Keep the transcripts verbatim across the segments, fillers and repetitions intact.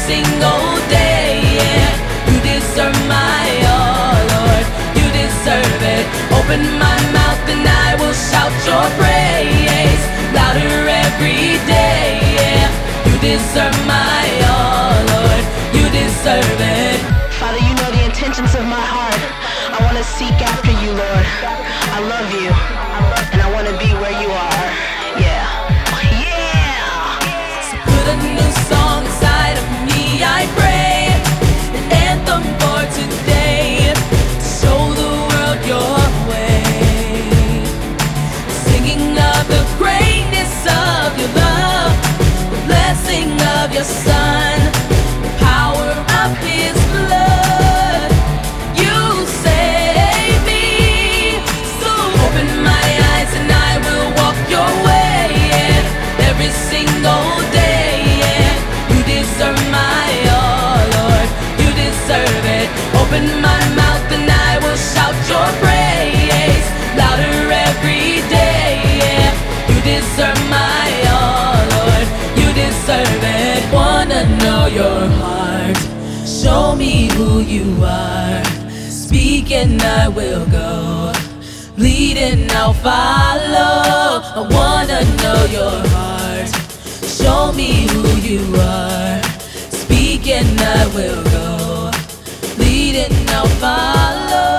single day. Yeah, you deserve my all, Lord. You deserve it. Open my mouth and I will shout your praise louder every day. Yeah, you deserve my all, Lord. You deserve it. Father, you know the intentions of my heart. I want to seek after you, Lord. I love you, and I want to be where you are. Yeah. Yeah! So put a new song inside of me, I pray. An anthem for today, to show the world your way. Singing of the greatness of your love, the blessing of your Son, the power of His blood. You save me. So open my eyes and I will walk your way. Yeah, every single day. Yeah, you deserve my all, Lord. You deserve it. Open my mouth and I will shout your praise louder every day. Yeah, you deserve my all, Lord. You deserve it. Wanna know your heart. Show me who you are. Speak and I will go. Lead and I'll follow. I wanna know your heart. Show me who you are. Speak and I will go. Lead and I'll follow.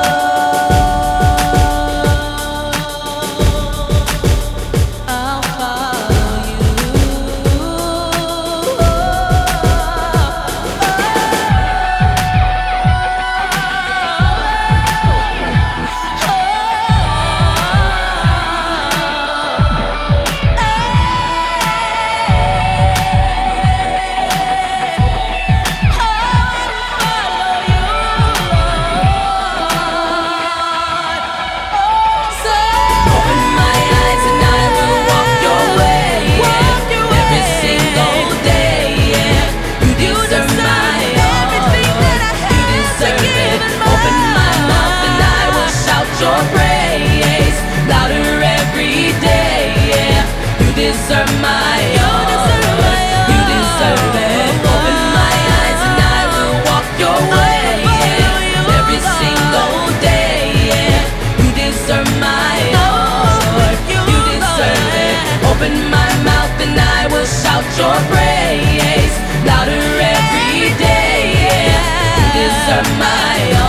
I'll follow your praise louder every day. Yeah, you deserve my all, Lord. You deserve it. Open my eyes and I will walk your way. Yeah, every single day. Yeah, you deserve my all, Lord. You deserve it. Open my mouth and I will shout your praise louder every day. Yeah, you deserve my all.